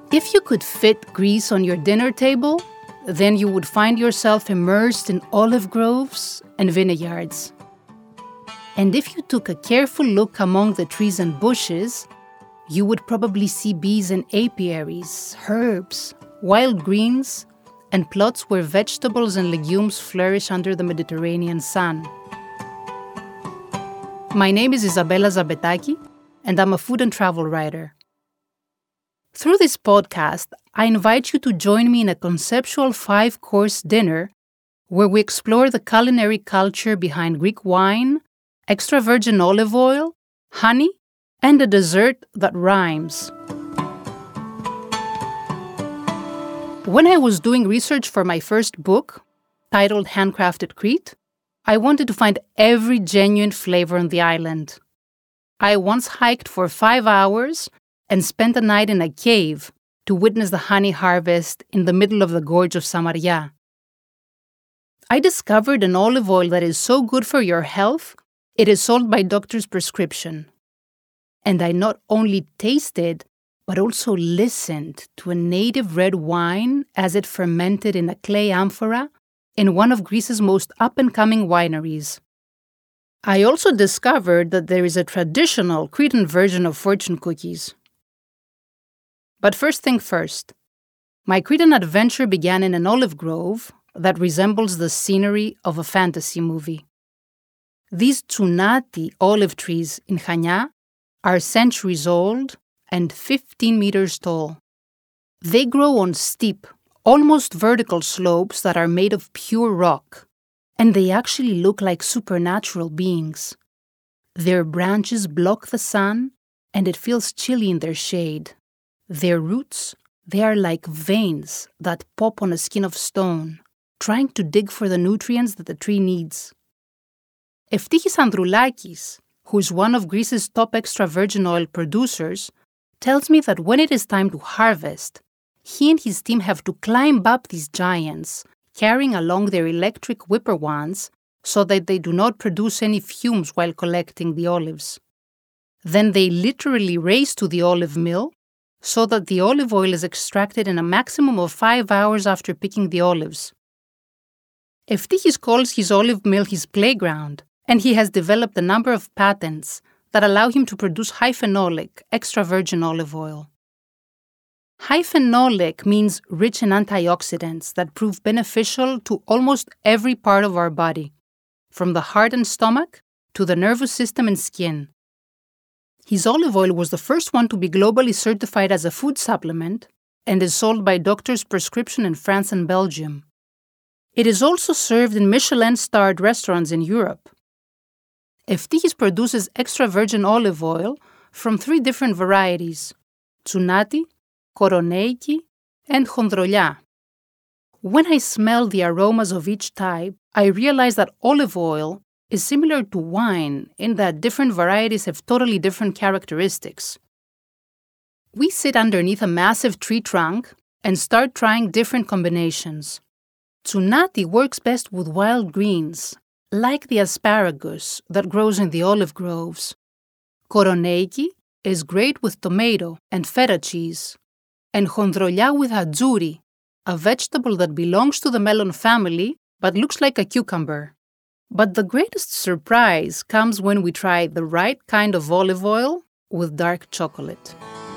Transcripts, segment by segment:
If you could fit Greece on your dinner table, then you would find yourself immersed in olive groves and vineyards. And if you took a careful look among the trees and bushes, you would probably see bees and apiaries, herbs, wild greens, and plots where vegetables and legumes flourish under the Mediterranean sun. My name is Isabella Zabetaki, and I'm a food and travel writer. Through this podcast, I invite you to join me in a conceptual 5-course dinner where we explore the culinary culture behind Greek wine, extra virgin olive oil, honey, and a dessert that rhymes. When I was doing research for my first book, titled Handcrafted Crete, I wanted to find every genuine flavor on the island. I once hiked for 5 hours and spent a night in a cave to witness the honey harvest in the middle of the gorge of Samaria. I discovered an olive oil that is so good for your health, it is sold by doctor's prescription. And I not only tasted, but also listened to a native red wine as it fermented in a clay amphora in one of Greece's most up-and-coming wineries. I also discovered that there is a traditional Cretan version of fortune cookies. But first thing first, my Cretan adventure began in an olive grove that resembles the scenery of a fantasy movie. These Tsunati olive trees in Chania are centuries old and 15 meters tall. They grow on steep, almost vertical slopes that are made of pure rock, and they actually look like supernatural beings. Their branches block the sun, and it feels chilly in their shade. Their roots, they are like veins that pop on a skin of stone, trying to dig for the nutrients that the tree needs. Eftichis Androulakis, who is one of Greece's top extra virgin oil producers, tells me that when it is time to harvest, he and his team have to climb up these giants, carrying along their electric whipper wands so that they do not produce any fumes while collecting the olives. Then they literally race to the olive mill so that the olive oil is extracted in a maximum of 5 hours after picking the olives. Eftichis calls his olive mill his playground, and he has developed a number of patents that allow him to produce high phenolic, extra virgin olive oil. High phenolic means rich in antioxidants that prove beneficial to almost every part of our body, from the heart and stomach to the nervous system and skin. His olive oil was the first one to be globally certified as a food supplement and is sold by doctor's prescription in France and Belgium. It is also served in Michelin-starred restaurants in Europe. Eftichis produces extra virgin olive oil from 3 different varieties: Tsunati, Koroneiki, and Chondrolia. When I smell the aromas of each type, I realize that olive oil is similar to wine in that different varieties have totally different characteristics. We sit underneath a massive tree trunk and start trying different combinations. Tsunati works best with wild greens, like the asparagus that grows in the olive groves. Koroneiki is great with tomato and feta cheese, and Chondrolia with hadzouri, a vegetable that belongs to the melon family but looks like a cucumber. But the greatest surprise comes when we try the right kind of olive oil with dark chocolate.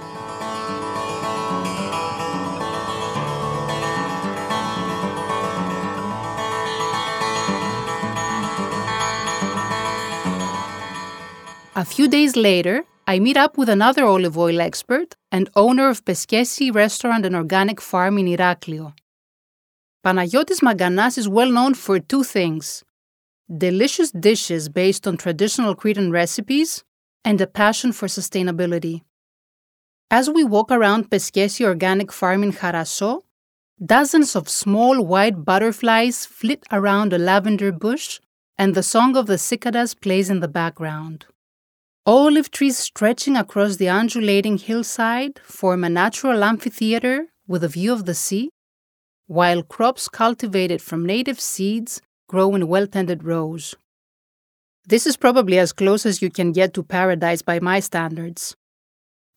A few days later, I meet up with another olive oil expert and owner of Peskesi restaurant and organic farm in Iraklio. Panagiotis Maganas is well known for 2 things: delicious dishes based on traditional Cretan recipes and a passion for sustainability. As we walk around Peskesi Organic Farm in Charasso, dozens of small white butterflies flit around a lavender bush, and the song of the cicadas plays in the background. Olive trees stretching across the undulating hillside form a natural amphitheater with a view of the sea, while crops cultivated from native seeds grow in well-tended rows. This is probably as close as you can get to paradise by my standards.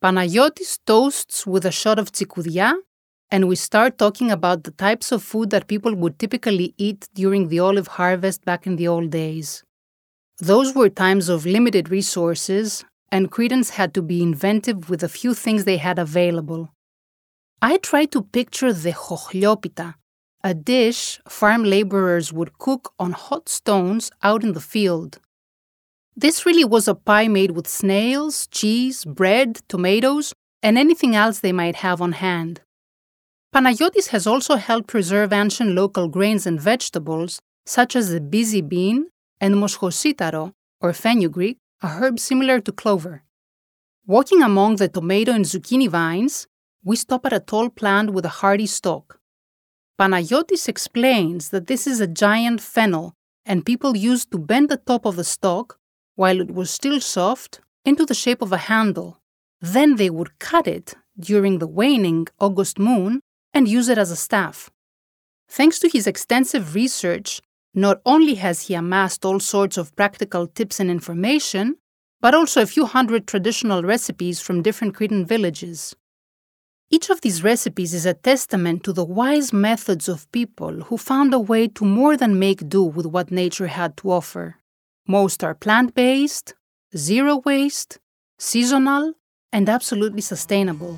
Panagiotis toasts with a shot of tsikoudia, and we start talking about the types of food that people would typically eat during the olive harvest back in the old days. Those were times of limited resources, and Cretans had to be inventive with the few things they had available. I tried to picture the chochliopita, a dish farm laborers would cook on hot stones out in the field. This really was a pie made with snails, cheese, bread, tomatoes, and anything else they might have on hand. Panagiotis has also helped preserve ancient local grains and vegetables, such as the busy bean and moschositaro, or fenugreek, a herb similar to clover. Walking among the tomato and zucchini vines, we stop at a tall plant with a hardy stalk. Panagiotis explains that this is a giant fennel, and people used to bend the top of the stalk, while it was still soft, into the shape of a handle. Then they would cut it during the waning August moon and use it as a staff. Thanks to his extensive research, not only has he amassed all sorts of practical tips and information, but also a few hundred traditional recipes from different Cretan villages. Each of these recipes is a testament to the wise methods of people who found a way to more than make do with what nature had to offer. Most are plant-based, zero waste, seasonal, and absolutely sustainable.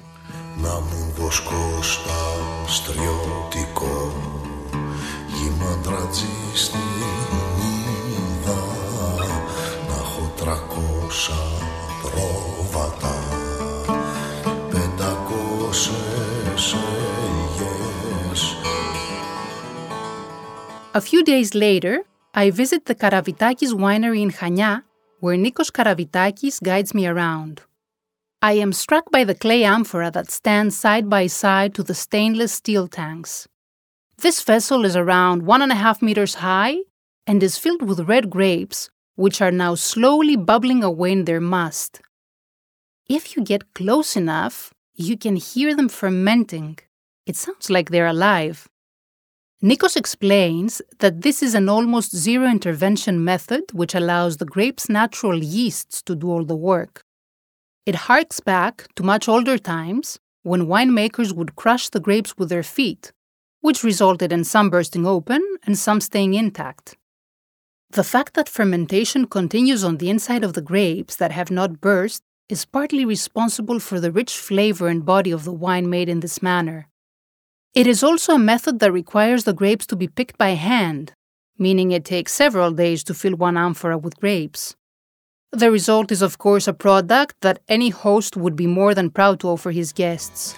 A few days later, I visit the Karavitakis winery in Chania, where Nikos Karavitakis guides me around. I am struck by the clay amphora that stands side by side to the stainless steel tanks. This vessel is around 1.5 meters high and is filled with red grapes, which are now slowly bubbling away in their must. If you get close enough, you can hear them fermenting. It sounds like they're alive. Nikos explains that this is an almost zero-intervention method which allows the grape's natural yeasts to do all the work. It harks back to much older times when winemakers would crush the grapes with their feet, which resulted in some bursting open and some staying intact. The fact that fermentation continues on the inside of the grapes that have not burst is partly responsible for the rich flavor and body of the wine made in this manner. It is also a method that requires the grapes to be picked by hand, meaning it takes several days to fill one amphora with grapes. The result is, of course, a product that any host would be more than proud to offer his guests.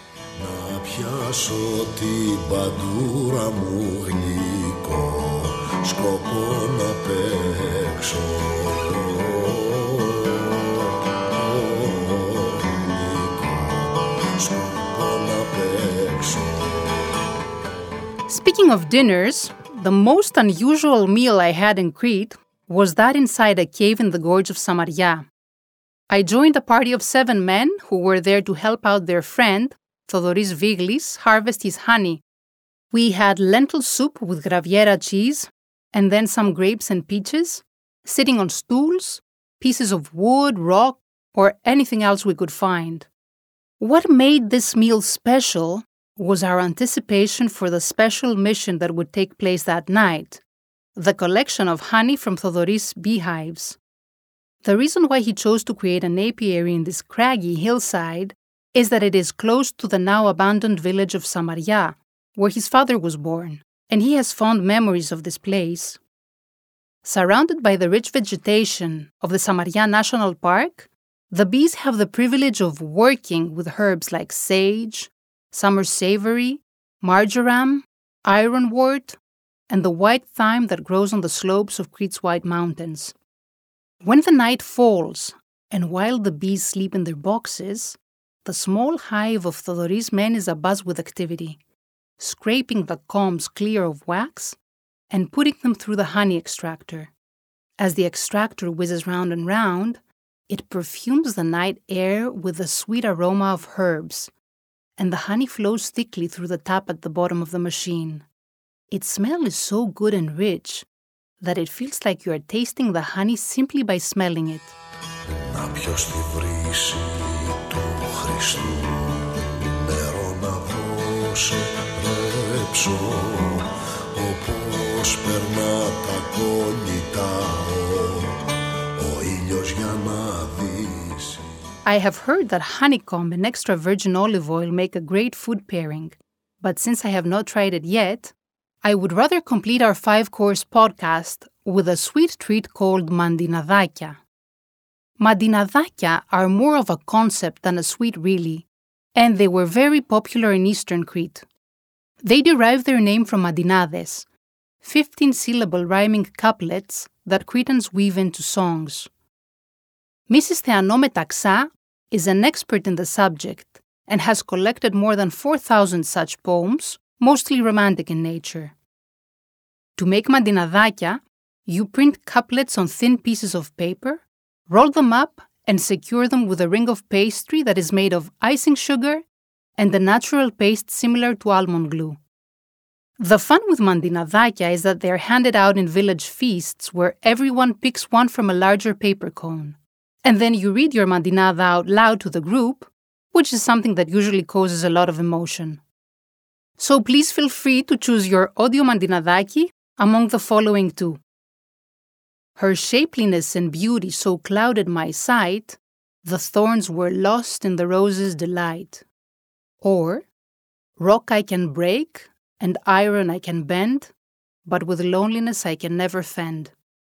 Speaking of dinners, the most unusual meal I had in Crete was that inside a cave in the gorge of Samaria. I joined a party of 7 men who were there to help out their friend, Thodoris Viglis, harvest his honey. We had lentil soup with graviera cheese, and then some grapes and peaches, sitting on stools, pieces of wood, rock, or anything else we could find. What made this meal special was our anticipation for the special mission that would take place that night, the collection of honey from Thodoris' beehives. The reason why he chose to create an apiary in this craggy hillside is that it is close to the now abandoned village of Samaria, where his father was born, and he has fond memories of this place. Surrounded by the rich vegetation of the Samaria National Park, the bees have the privilege of working with herbs like sage, summer savory, marjoram, ironwort, and the white thyme that grows on the slopes of Crete's White Mountains. When the night falls, and while the bees sleep in their boxes, the small hive of Thodoris' men is abuzz with activity, scraping the combs clear of wax and putting them through the honey extractor. As the extractor whizzes round and round, it perfumes the night air with the sweet aroma of herbs, and the honey flows thickly through the tap at the bottom of the machine. Its smell is so good and rich that it feels like you are tasting the honey simply by smelling it. του νερό να δώσει ρέψω, όπως περνά τα κόλλητα ο ήλιος για να δύσει. I have heard that honeycomb and extra virgin olive oil make a great food pairing, but since I have not tried it yet, I would rather complete our 5-course podcast with a sweet treat called mandinadakya. Mandinadakya are more of a concept than a sweet really, and they were very popular in Eastern Crete. They derive their name from mandinades, 15-syllable rhyming couplets that Cretans weave into songs. Mrs. Theano Metaxa is an expert in the subject and has collected more than 4,000 such poems, mostly romantic in nature. To make mandinadakya, you print couplets on thin pieces of paper, roll them up, and secure them with a ring of pastry that is made of icing sugar and a natural paste similar to almond glue. The fun with mandinadakya is that they are handed out in village feasts where everyone picks one from a larger paper cone. And then you read your mandinada out loud to the group, which is something that usually causes a lot of emotion. So please feel free to choose your audio mandinadaki among the following two. Her shapeliness and beauty so clouded my sight, the thorns were lost in the rose's delight. Or, rock I can break, and iron I can bend, but with loneliness I can never fend.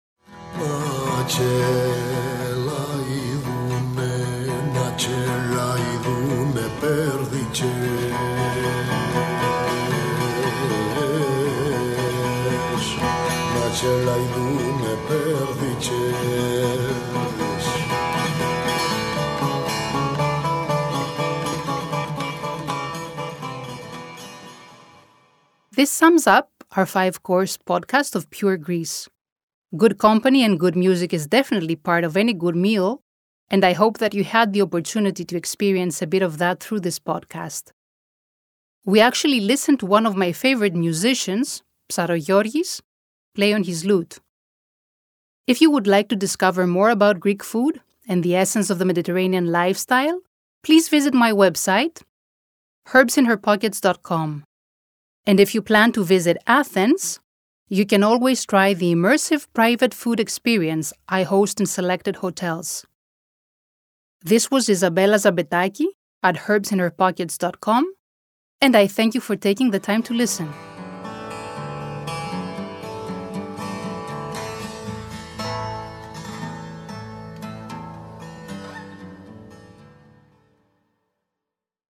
This sums up our 5-course podcast of Pure Greece. Good company and good music is definitely part of any good meal, and I hope that you had the opportunity to experience a bit of that through this podcast. We actually listened to one of my favorite musicians, Psarogiorgis, play on his lute. If you would like to discover more about Greek food and the essence of the Mediterranean lifestyle, please visit my website, herbsinherpockets.com. And if you plan to visit Athens, you can always try the immersive private food experience I host in selected hotels. This was Isabella Zabetaki at herbsinherpockets.com, and I thank you for taking the time to listen.